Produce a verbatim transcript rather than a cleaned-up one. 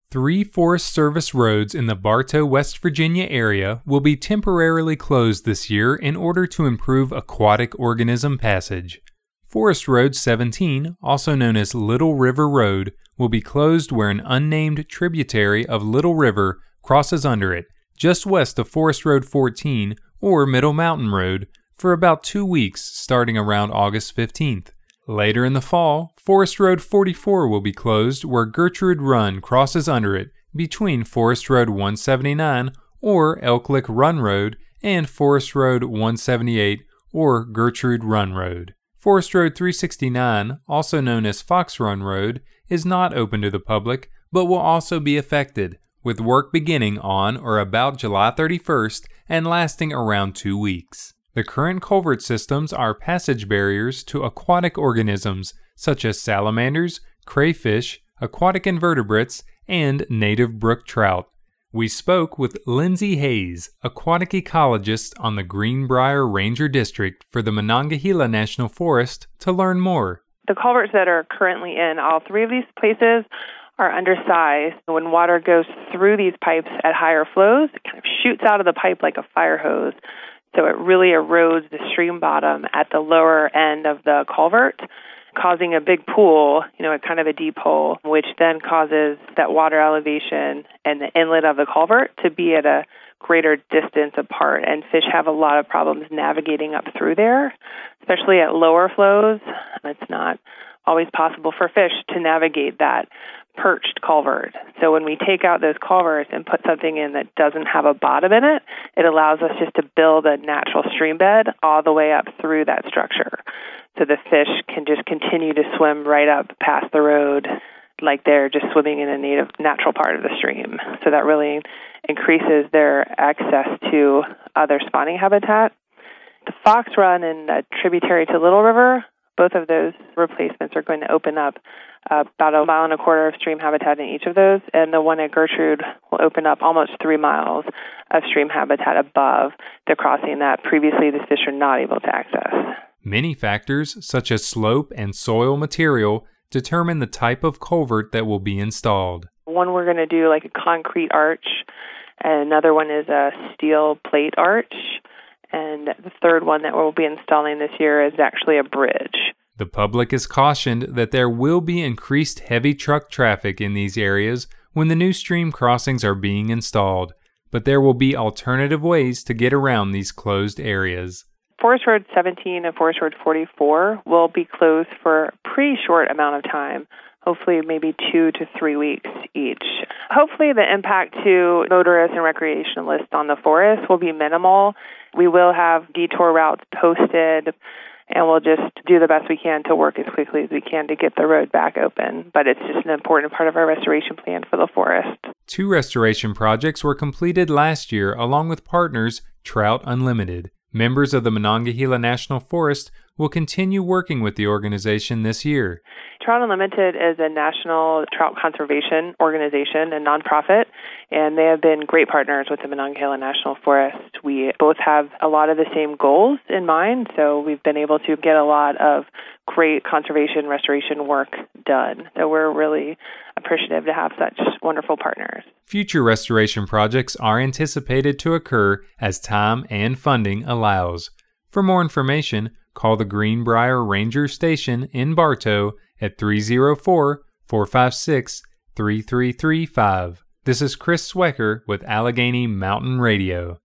Three Forest Service roads in the Bartow, West Virginia area will be temporarily closed this year in order to improve aquatic organism passage. Forest Road seventeen, also known as Little River Road, will be closed where an unnamed tributary of Little River crosses under it, just west of Forest Road fourteen or Middle Mountain Road, for about two weeks starting around August fifteenth. Later in the fall, Forest Road forty-four will be closed where Gertrude Run crosses under it between Forest Road one seventy-nine or Elk Lick Run Road and Forest Road one seventy-eight or Gertrude Run Road. Forest Road three sixty-nine, also known as Fox Run Road, is not open to the public but will also be affected, with work beginning on or about July thirty-first and lasting around two weeks. The current culvert systems are passage barriers to aquatic organisms such as salamanders, crayfish, aquatic invertebrates, and native brook trout. We spoke with Lindsay Hayes, aquatic ecologist on the Greenbrier Ranger District for the Monongahela National Forest, to learn more. The culverts that are currently in all three of these places are undersized. When water goes through these pipes at higher flows, it kind of shoots out of the pipe like a fire hose. So it really erodes the stream bottom at the lower end of the culvert, causing a big pool, you know, a kind of a deep hole, which then causes that water elevation and the inlet of the culvert to be at a greater distance apart. And fish have a lot of problems navigating up through there, especially at lower flows. It's not always possible for fish to navigate that perched culvert. So when we take out those culverts and put something in that doesn't have a bottom in it, it allows us just to build a natural stream bed all the way up through that structure. So the fish can just continue to swim right up past the road like they're just swimming in a native natural part of the stream. So that really increases their access to other spawning habitat. The Fox Run and a tributary to Little River, both of those replacements are going to open up uh, about a mile and a quarter of stream habitat in each of those, and the one at Gertrude will open up almost three miles of stream habitat above the crossing that previously the fish are not able to access. Many factors, such as slope and soil material, determine the type of culvert that will be installed. One we're going to do like a concrete arch, and another one is a steel plate arch, and the third one that we'll be installing this year is actually a bridge. The public is cautioned that there will be increased heavy truck traffic in these areas when the new stream crossings are being installed, but there will be alternative ways to get around these closed areas. Forest Road seventeen and Forest Road forty-four will be closed for a pretty short amount of time, hopefully maybe two to three weeks each. Hopefully the impact to motorists and recreationalists on the forest will be minimal. We will have detour routes posted, and we'll just do the best we can to work as quickly as we can to get the road back open. But it's just an important part of our restoration plan for the forest. Two restoration projects were completed last year along with partners Trout Unlimited. Members of the Monongahela National Forest will continue working with the organization this year. Trout Unlimited is a national trout conservation organization, a nonprofit, and they have been great partners with the Monongahela National Forest. We both have a lot of the same goals in mind, so we've been able to get a lot of great conservation restoration work done. So we're really appreciative to have such wonderful partners. Future restoration projects are anticipated to occur as time and funding allows. For more information, call the Greenbrier Ranger Station in Bartow at three oh four, four five six, three three three five. This is Chris Swecker with Allegheny Mountain Radio.